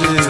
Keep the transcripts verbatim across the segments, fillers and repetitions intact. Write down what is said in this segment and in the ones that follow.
ehlathini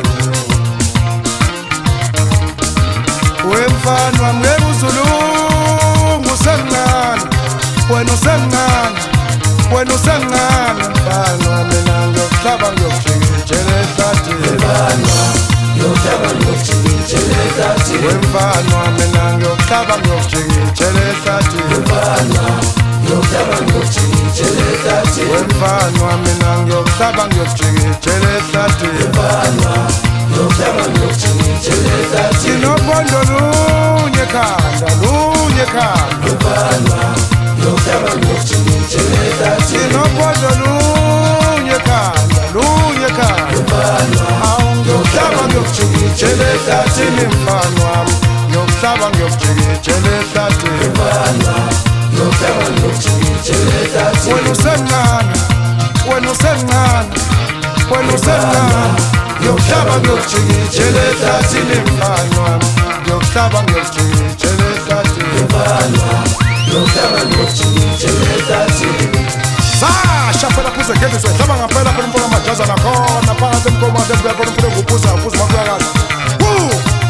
wemfana wami uzulungu usemncane wena usemncane wena usemncane mfana wami nangiyokuhlaba ngiyokujikijela ehlathini Yokuhlaba ngiyokujikijela ehlathini wemfana wami nangiyokuhlaba ngiyokujikijela ehlathini Yokuhlaba ngiyokujikijela ehlathini wemfana wami nangiyokuhlaba ngiyokujikijela ehlathini Yokuhlaba ngiyokujikijela ehlathini Sinophondo lunye ekhanda lunye ekhanda Yokuhlaba ngiyokujikijela ehlathini Sinophondo lunye ekhanda lunye ekhanda Ngiyokuhlaba ngiyokujikijela ehlathini mfana wami Ngiyokuhlaba ngiyokujikijela ehlathini Yokuhlaba ngiyokujikijela ehlathini Wena usemncane wena usemncane wena usemncane Ngiyokuhlaba ngiyokujikijela ehlathini mfana wami Ngiyokuhlaba ngiyokujikijela ehlathini Yokuhlaba ngiyokujikijela ehlathini Sasha phela phuze ngeke sihlaba ngaphela phela umfana majaza nakhona phakathi emkomade phela umfana nguphuza uphuza makuya kahle Woo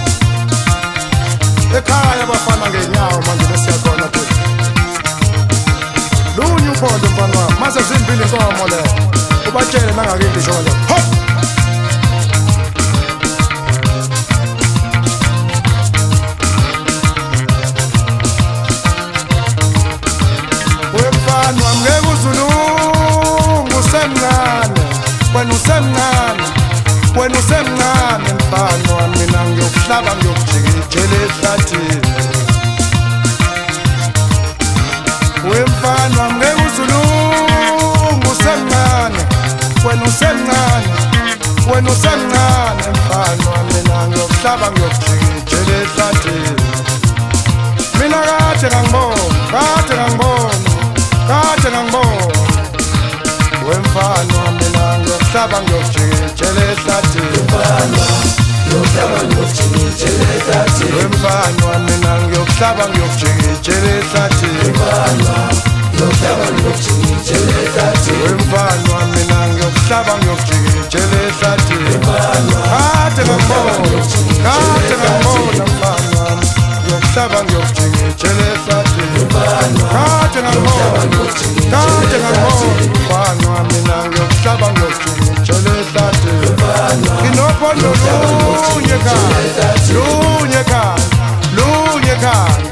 Ekhaya bafana ngenyawo manje besiyakhona phela Lunye uphondo mfana wami mase zimbili inkomo le ubatshele nangakini shona ho Wemfana wami ngeke uzulungu usemncane wena usemncane wena usemncane mfana wami mina ngiyokuhlaba ngiyokujikijela ehlathini Wemfana wami ngeke uzulungu usemncane wena usemncane wena usemncane mfana wami mina ngiyokuhlaba ngiyokujikijela ehlathini Mina kade ngangibona kade ngangibona kade ngangibona Wemfana wami mina ngiyokuhlaba ngiyokujikijela ehlathini Yokuhlaba ngiyokujikijela ehlathini Wemfana wami mina ngiyokuhlaba ngiyokujikijela ehlathini Yokuhlaba ngiyokujikijela ehlathini Wemfana wami mina ngiyokuhlaba ngiyokujikijela ehlathini Kade ngangibona kade ngangibona mfana wami Ngiyokuhlaba ngiyokujikijela ehlathini Kade ngangibona kade ngangibona mfana wami mina ngiyokuhlaba ngiyokujikijela ehlathini Nginophondo lunye ekhanda lunye ekhanda lunye ekhanda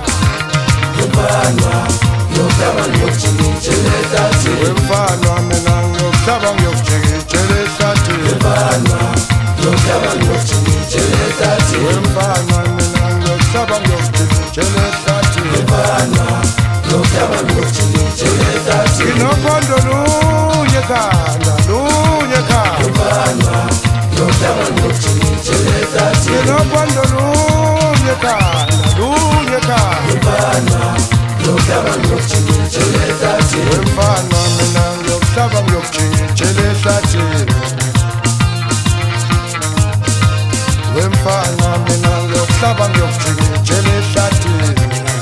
Yokuhlaba ngiyokujikijela ehlathini Wemfana wami mina ngiyokuhlaba ngiyokujikijela ehlathini Yokuhlaba ngiyokujikijela ehlathini Wemfana wami mina ngiyokuhlaba ngiyokujikijela ehlathini Yokuhlaba ngiyokujikijela ehlathini Nginophondo lunye ekhanda lunye ekhanda Yokuhlaba ngiyokujikijela ehlathini Nginophondo lunye ekhanda lunye ekhanda Yokuhlaba ngiyokujikijela ehlathini Wemfana wami mina ngiyokuhlaba ngiyokujikijela ehlathini Wemfana wami mina ngiyokuhlaba ngiyokujikijela ehlathini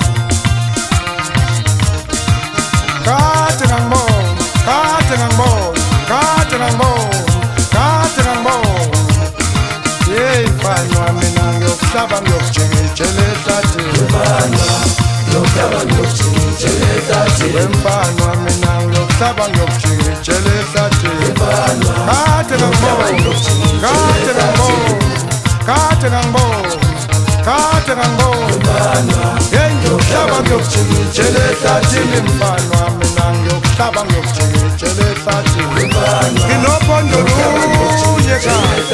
Kade ngangibona kade ngangibona kade ngangibona kade ngangibona Hey mfana wami mina ngiyokuhlaba ngiyokujikijela ehlathini Yokuhlaba ngiyokujikijela ehlathini Wemfana wami mina ngiyokuhlaba ngiyokujikijela ehlathini Kade ngangibona kade ngangibona kade ngangibona kade ngangibona Hey ngiyokuhlaba ngiyokujikijela ehlathini mfana wami mina ngiyokuhlaba ngiyokujikijela ehlathini Nginophondo lunye ekhanda